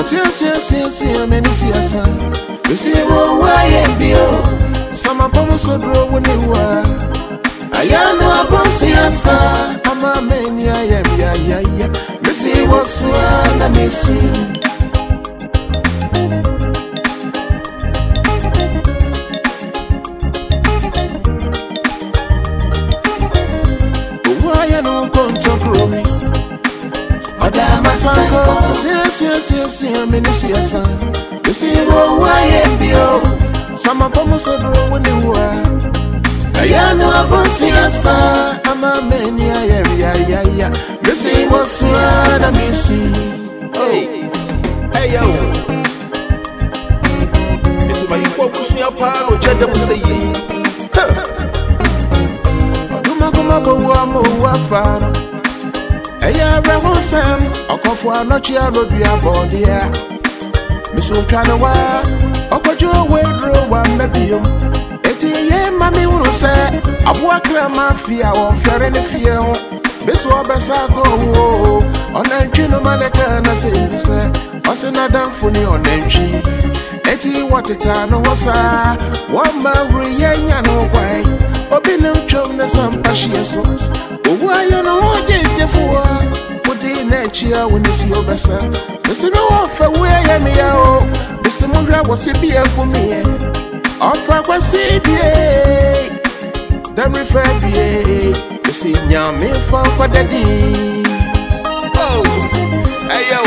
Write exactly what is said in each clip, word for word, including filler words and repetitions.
yes, yes, yes, yes, many see a son. You see, why am bio? Some of them so draw when you are. I am no bossy, son. I'm a man, ya, ya, ya, ya, ya. Missy was one, I miss you. Yes, yes, yes, yes, many see a son. You see, why am bio? Some of them so draw when you are. I am no bossy, son. I'm a man, ya, ya, ya, ya, ya. Missy was one, I miss you. Hey, hey, yo. It's my focus, your power, Jada will say, I do not come up with one more far. Eya rewo sam okofo anochi arodua bodia miso twana wa okojo wedro wa mabiem eti ye mami wuru se aboa kra mafia won fere ne fie ho miso obesa go wo onantwi no maneka na se mbise osena danfo ni onantwi eti wateta no hosa wa mawri yenya no kwai obi ne twom ne sampahie so why you know what you for? Put in a chair when you see your best. Mister No offer where I am here. Mister Mundra was a beer for me. Offer was C D A. Then refer be. You see, Yammy for what they did. Oh, hey yo.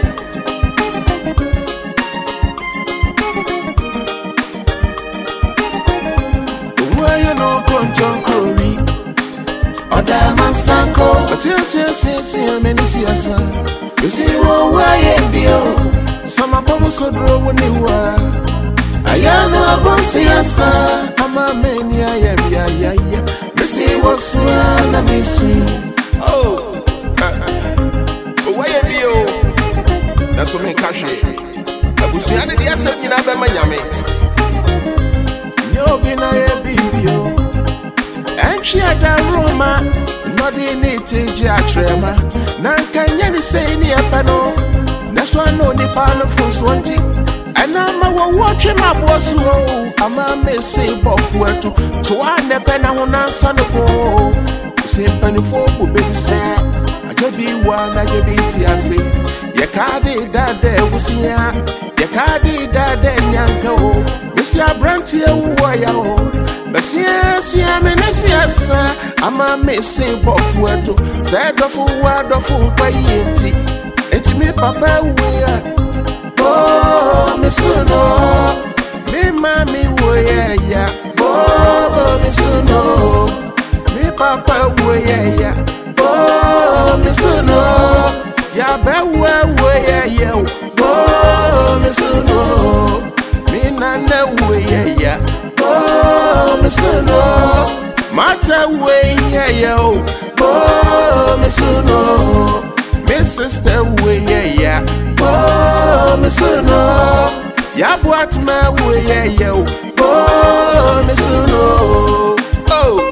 Why you know control Curry? Oda Mansanko, yes, yes, yes, yes, many see a son. You see, why am bio? Some of them so draw when you are. I am no bossy, son. I'm a man, ya, ya, ya, ya, ya. Missy was one, I miss you. Oh, why am bio? That's what make cash. I was saying, I did say, you know, I'm a yummy. You're going to be bio. And she had a Roma, not in it, Jatrema. Nankanya is saying, Yapano, that's why no Nipano for Swanty. And I'm a watching my boss. I'm a messy buff to to one the penna son of go. Same penny for who be sad. I just be one, I just be Tiasi. Yakadi that there was here. Yakadi that then Yanko. Mister Brantia, who are you? Yes, yes, yes, I'm a missing buff word to said of word of payinti. It's me, Papa, we are. Oh, Miss Uno, me, Mammy, we are. Oh, Miss Uno, me, Papa, we are. Oh, Miss Uno, ya bewa, we are. Oh, Miss Uno, me, Nana, we are. Oh, Miss Uno, matter way, yeah, yo. Oh, Miss Uno, Miss Sister, way, yeah, yeah. Oh, Miss Uno, ya bought my way, yeah, yo. Oh, Miss Uno, oh.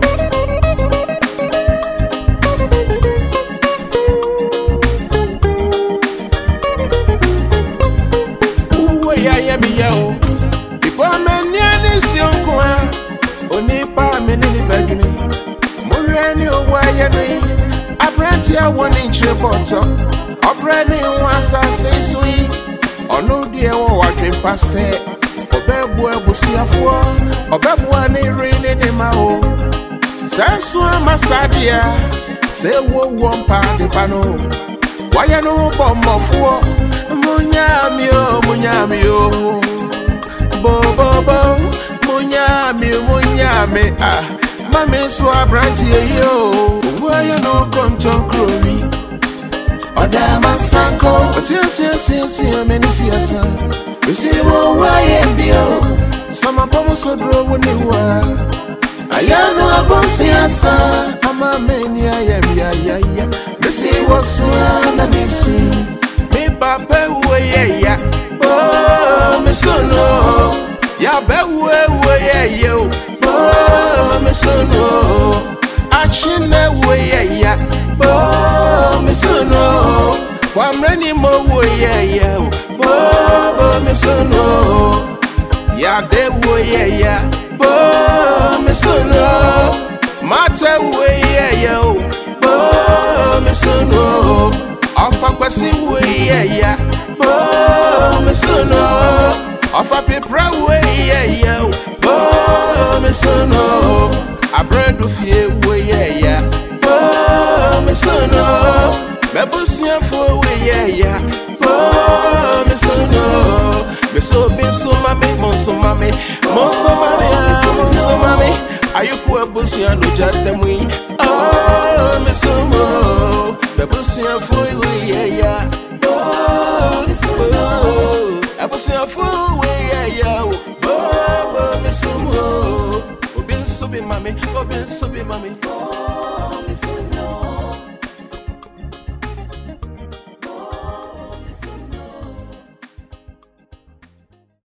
Oh, yeah, yeah, me, yo. Only pa many begging. Murani or Wayani. A brand here one inch bottom. A brand new ones I say sweet. Or no dear walking past it. Or Bebu Busia for. Or Bebuani raining in my home. Sansua Masadia. Say wo one pound the pano. Why you no bomb of war? Munyamio, Munyamio. Bo, bo, munyami, munyami, ah, mami swa branch yo. Why you no control Curry? Oda Mansanko, yes, yes, yes, yes, many see a son. You see, why am bio? Some of them so draw when you are. I am no bossy, son. I'm a man, ya, ya, ya, ya, ya. Missy was one, I miss you. Me, Papa, way, ya. Oh, Miss Uno, ya bewe we yo. Oh, Miss Uno, action we ya. Oh, Miss Uno, Kwamreni mo wo yeah yeah bo bo me sono ya de wo yeah yeah bo me sono mate wo yeah yeah bo me sono afa kwasi wo yeah yeah bo me sono afa pepra wo yeah yeah bo me sono abredu fie wo yeah yeah bo me sono Mebusia for we yeah yeah oh me so no me so bin so mame monso mame monso mame monso mame ayuku abusia no jadem we oh me so mo mebusia for we yeah yeah oh me so mo abusia for we yeah yeah oh me so mo obin so be mame obin so be mame